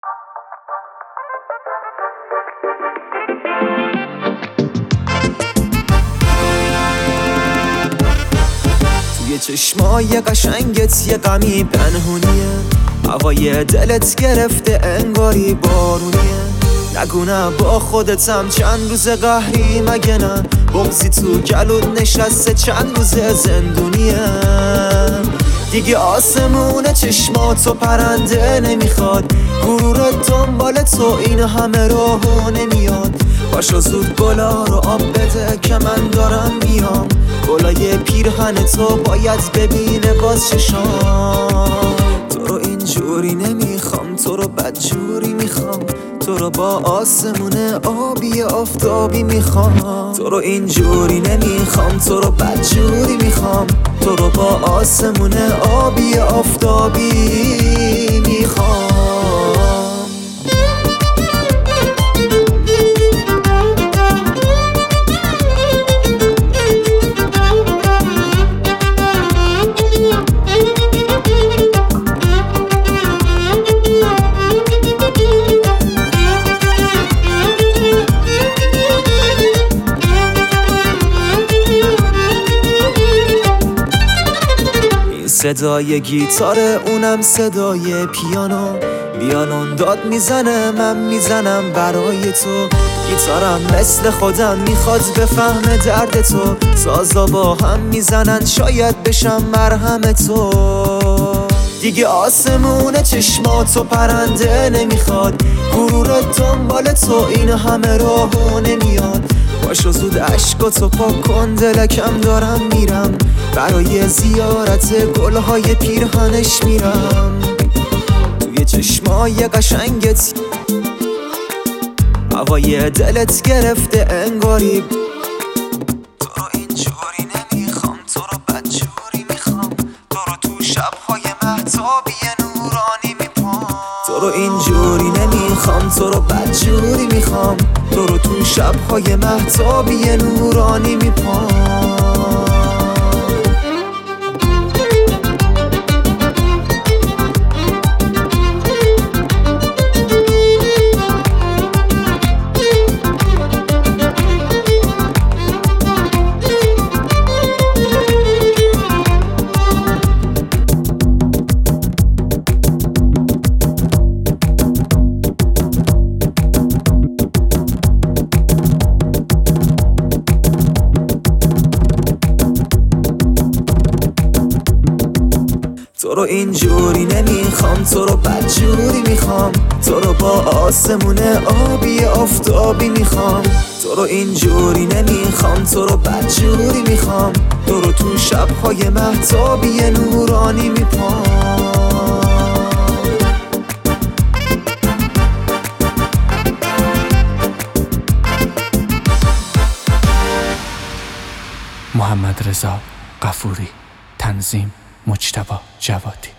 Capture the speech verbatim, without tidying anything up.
توی چشمای قشنگت یه غمی پنهونیه، هوای دلت گرفته انگاری بارونیه. نگو نه با خودتم چند روز قهری، مگه نه بغضی تو گلوت نشسته چند روز زندونیه. دیگه آسمون چشماتو پرنده نمیخواد، غرور دنبال تو این همه راهو نمیاد. باشو زود گلا رو آب بده که من دارم میام، گلای پیرهن تو باید ببینه باز چشام. تو رو اینجوری نمیخوام، تو رو بدجوری میخوام، تو رو با آسمون آبی آفتابی میخوام. تو رو اینجوری نمیخوام، تو رو بدجوری میخوام، تو رو با آسمون آبی آفتابی میخوام. صدای گیتار اونم صدای پیانو، ویولون داد میزنه من میزنم برای تو. گیتارم مثل خودم میخواد بفهمه درد تو، سازا با هم میزنن شاید بشم مرهم تو. دیگه آسمون چشماتو پرنده نمیخواد، غرور دنبال تو این همه راهو نمیاد. باشو زود عشقاتو پاک کن، دلکم دارم میرم، برای زیارت گلهای پیرهنش میرم. توی چشمای قشنگت هوای دلت گرفته انگاری. تو رو اینجوری نمیخوام، تو رو بدجوری میخوام، تو رو تو شبهای مهتابی نورانی میپام. تو رو اینجوری نمیخوام، تو رو بدجوری میخوام، تو رو تو شبهای مهتابی نورانی میپام. تو رو اینجوری نمیخوام، تو رو بدجوری میخوام، تو رو با آسمون آبی آفتابی میخوام. تو رو اینجوری نمیخوام، تو رو بدجوری میخوام، تو رو تو شبهای مهتابی نورانی میپام. محمد رضا غفوری، تنظیم مجتبی جوادی.